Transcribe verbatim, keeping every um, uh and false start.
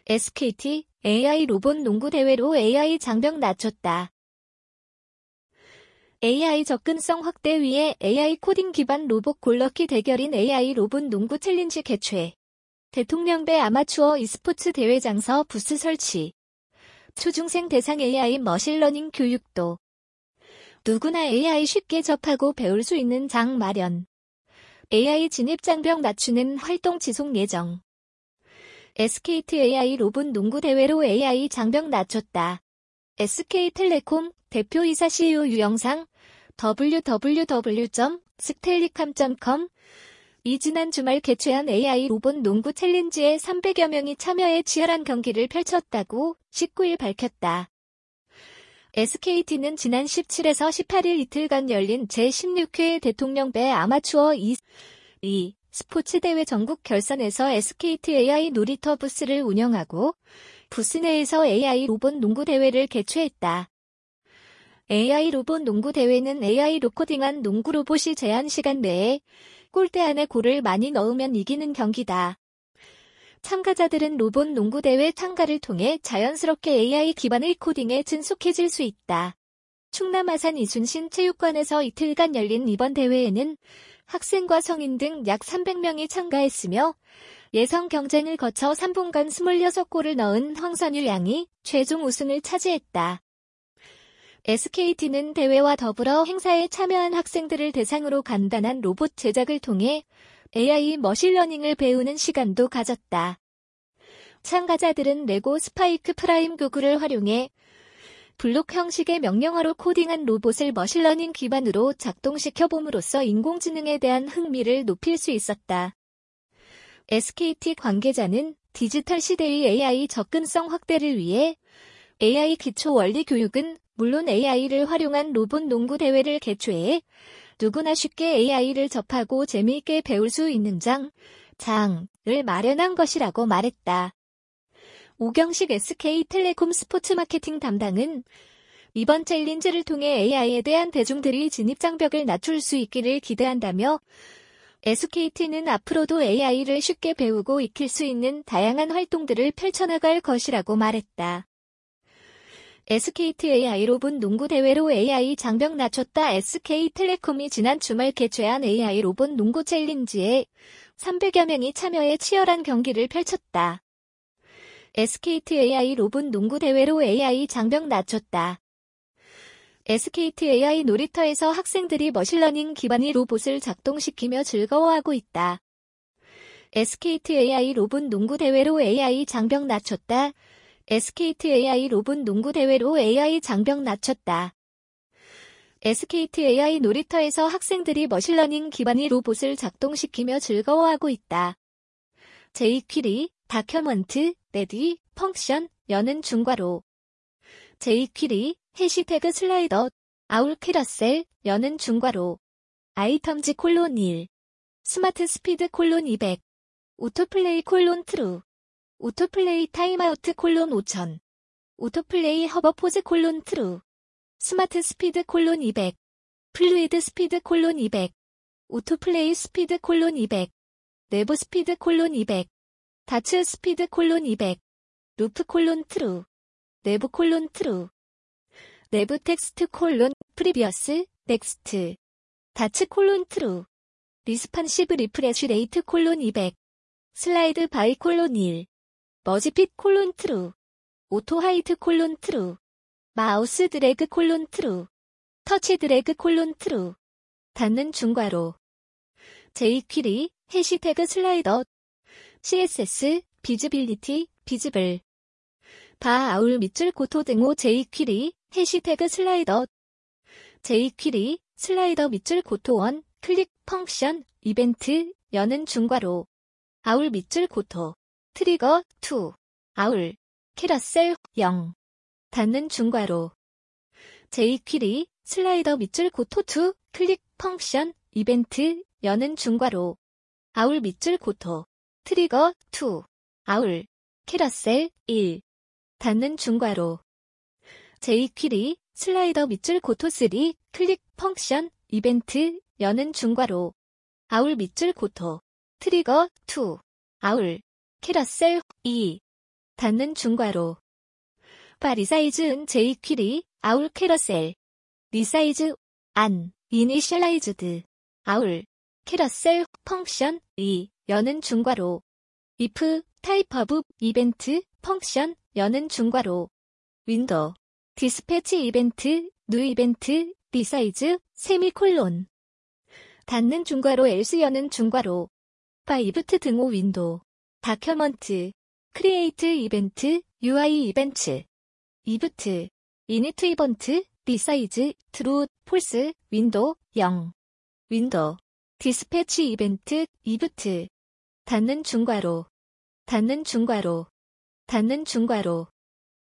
에스케이티 에이아이 로봇 농구 대회로 에이아이 장벽 낮췄다. 에이아이 접근성 확대 위해 에이아이 코딩 기반 로봇 골넣기 대결인 에이아이 로봇 농구 챌린지 개최. 대통령배 아마추어 e스포츠 대회 장서 부스 설치. 초중생 대상 에이아이 머신러닝 교육도. 누구나 에이아이 쉽게 접하고 배울 수 있는 장 마련. 에이아이 진입 장벽 낮추는 활동 지속 예정. 에스케이티 에이아이 로봇 농구 대회로 에이아이 장벽 낮췄다. 에스케이텔레콤 대표이사 씨이오 유영상 더블유 더블유 더블유 점 스텔리캄 점 컴 이 지난 주말 개최한 에이아이 로봇 농구 챌린지에 삼백여 명이 참여해 치열한 경기를 펼쳤다고 십구 일 밝혔다. 에스케이티는 지난 십칠에서 십팔 일 이틀간 열린 제십육 회 대통령배 아마추어 이 스포츠 대회 전국 결선에서 에스케이티 에이아이 놀이터 부스를 운영하고 부스 내에서 에이아이 로봇 농구 대회를 개최했다. 에이아이 로봇 농구 대회는 에이아이로 코딩한 농구 로봇이 제한 시간 내에 골대 안에 골을 많이 넣으면 이기는 경기다. 참가자들은 로봇 농구 대회 참가를 통해 자연스럽게 에이아이 기반의 코딩에 친숙해질 수 있다. 충남 아산 이순신 체육관에서 이틀간 열린 이번 대회에는 학생과 성인 등 약 삼백 명이 참가했으며 예선 경쟁을 거쳐 삼 분간 이십육 골을 넣은 황선유 양이 최종 우승을 차지했다. 에스케이티는 대회와 더불어 행사에 참여한 학생들을 대상으로 간단한 로봇 제작을 통해 에이아이 머신러닝을 배우는 시간도 가졌다. 참가자들은 레고 스파이크 프라임 교구를 활용해 블록 형식의 명령어로 코딩한 로봇을 머신러닝 기반으로 작동시켜 봄으로써 인공지능에 대한 흥미를 높일 수 있었다. 에스케이티 관계자는 디지털 시대의 에이아이 접근성 확대를 위해 에이아이 기초 원리 교육은 물론 에이아이를 활용한 로봇 농구 대회를 개최해 누구나 쉽게 에이아이를 접하고 재미있게 배울 수 있는 장, 장을 마련한 것이라고 말했다. 오경식 에스케이텔레콤 스포츠 마케팅 담당은 이번 챌린지를 통해 에이아이에 대한 대중들이 진입 장벽을 낮출 수 있기를 기대한다며 에스케이티는 앞으로도 에이아이를 쉽게 배우고 익힐 수 있는 다양한 활동들을 펼쳐나갈 것이라고 말했다. 에스케이티 에이아이 로봇 농구 대회로 에이아이 장벽 낮췄다. 에스케이텔레콤이 지난 주말 개최한 에이아이 로봇 농구 챌린지에 삼백여 명이 참여해 치열한 경기를 펼쳤다. 에스케이티 에이아이 로봇 농구 대회로 에이아이 장벽 낮췄다. 에스케이티 에이아이 놀이터에서 학생들이 머신러닝 기반의 로봇을 작동시키며 즐거워하고 있다. 에스케이티 에이아이 로봇 농구 대회로 에이아이 장벽 낮췄다. 에스케이티 에이아이 로봇 농구 대회로 에이아이 장벽 낮췄다. 에스케이티 에이아이 놀이터에서 학생들이 머신러닝 기반의 로봇을 작동시키며 즐거워하고 있다. 제이퀴리, 다큐먼트, 레디, 펑션, 여는 중괄호. 제이퀴리, 해시태그 슬라이더, 아울 캐러셀, 여는 중괄호. 아이텀즈 콜론 일. 스마트 스피드 콜론 이백. 오토플레이 콜론 트루. 오토플레이 타임아우트 콜론 오천. 오토플레이 허버포즈 콜론 트루. 스마트 스피드 콜론 이백. 플루이드 스피드 콜론 이백. 오토플레이 스피드 콜론 이백. 내부 스피드 콜론 이백. 다츠 스피드 콜론 이백. 루프 콜론 트루. 내부 콜론 트루. 내부 텍스트 콜론 프리비어스 넥스트. 다츠 콜론 트루. 리스판시브 리프레쉬 레이트 콜론 이백. 슬라이드 바이 콜론 일. 머지핏 콜론 트루. 오토 하이트 콜론 트루. 마우스 드래그 콜론 트루. 터치 드래그 콜론 트루. 닫는 중괄호. 제이퀴리, 해시태그 슬라이더. 씨에스에스, 비즈빌리티, 비즈블. 바 아울 밑줄 고토 등호 제이퀴리, 해시태그 슬라이더. 제이퀴리, 슬라이더 밑줄 고토 원, 클릭 펑션, 이벤트, 여는 중괄호. 아울 밑줄 고토. 트리거 이. 아울. 캐러셀 영. 닫는 중괄호. 제이퀴리, 슬라이더 밑줄 고토 이, 클릭 펑션, 이벤트, 여는 중괄호. 아울 밑줄 고토. 트리거 이. 아울. 캐러셀 일. 닫는 중괄호. 제이퀴리, 슬라이더 밑줄 고토 삼, 클릭 펑션, 이벤트, 여는 중괄호. 아울 밑줄 고토. 트리거 이. 아울. 캐러셀 이. 닫는 중괄호. 바 리사이즈 은 제이퀴리, 아울 캐러셀. 리사이즈, 안, 이니셜라이즈드. 아울, 캐러셀, 펑션, 이, 여는 중괄호. if, 타입 오브, 이벤트, 펑션, 여는 중괄호. 윈도, 디스패치 이벤트, 뉴 이벤트, 리사이즈, 세미콜론. 닫는 중괄호 else 여는 중괄호. 바 이브트 등호 윈도. 다큐먼트, 크리에이트 이벤트, 유아이 이벤트. 이브트, 이니트 이번트, 리사이즈, 트루, 폴스, 윈도, 영. 윈도, 디스패치 이벤트, 이브트. 닫는 중괄호. 닫는 중괄호. 닫는 중괄호.